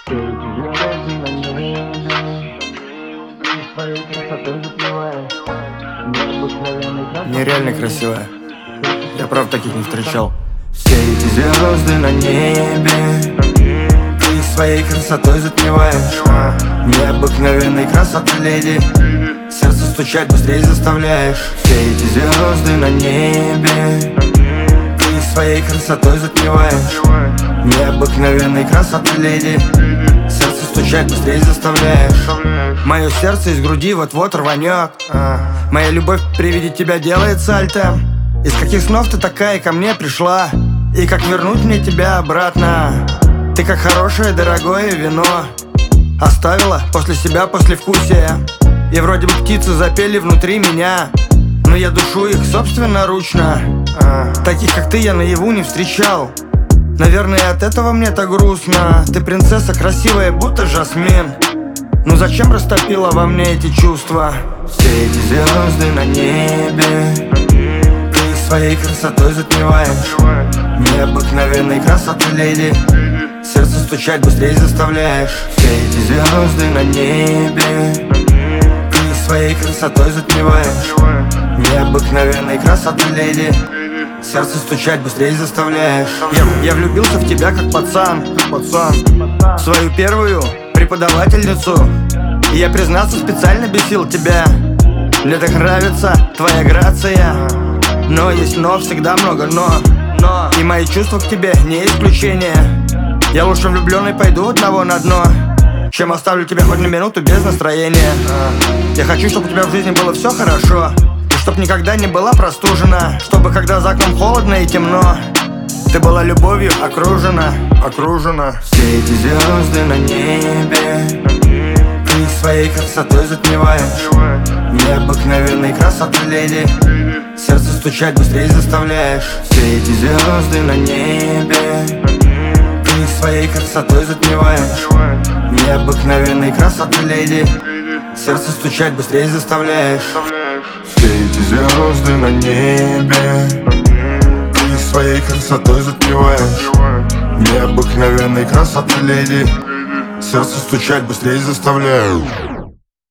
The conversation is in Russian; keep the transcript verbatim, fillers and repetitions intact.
Все эти звезды на небе, ты своей красотой затмеваешь необыкновенный красотой. Нереально красивая. Я правда таких не встречал. Все эти звезды на небе, ты своей красотой затмеваешь необыкновенной красоты, леди. Сердце стучать быстрее заставляешь. Все эти звезды на небе, ты своей красотой затмеваешь необыкновенной красоты, леди. Сердце стучать быстрее заставляешь. Мое сердце из груди вот-вот рванет. Моя любовь при виде тебя делает сальто. Из каких снов ты такая ко мне пришла? И как вернуть мне тебя обратно? Ты как хорошее дорогое вино, оставила после себя послевкусие. И вроде бы птицы запели внутри меня, но я душу их собственноручно. Таких как ты я наяву не встречал. Наверное, от этого мне так грустно. Ты принцесса красивая, будто жасмин. Ну зачем растопила во мне эти чувства? Все эти звезды на небе, ты своей красотой затмеваешь необыкновенной красоты, леди. Сердце стучать быстрее заставляешь. Все эти звезды на небе, ты своей красотой затмеваешь необыкновенной красоты, леди. Сердце стучать быстрее заставляешь. Я, я влюбился в тебя как пацан, как пацан, свою первую преподавательницу. И я, признаться, специально бесил тебя. Мне так нравится твоя грация. Но есть но, всегда много но, но. И мои чувства к тебе не исключение. Я лучше влюбленный пойду одного на дно, чем оставлю тебя хоть на минуту без настроения. Я хочу, чтобы у тебя в жизни было все хорошо, и чтоб никогда не была простужена, чтобы когда за окном холодно и темно, ты была любовью окружена, окружена. Все эти звезды на небе, ты своей красотой затмеваешь необыкновенной красоты, леди. Сердце стучать быстрее заставляешь. Все эти звезды на небе, ты своей красотой затмеваешь необыкновенной красоты, леди. Сердце стучать быстрее заставляешь. Все эти звезды на небе, ты своей красотой затмеваешь необыкновенной красоты, леди. Сердце стучать быстрее заставляю.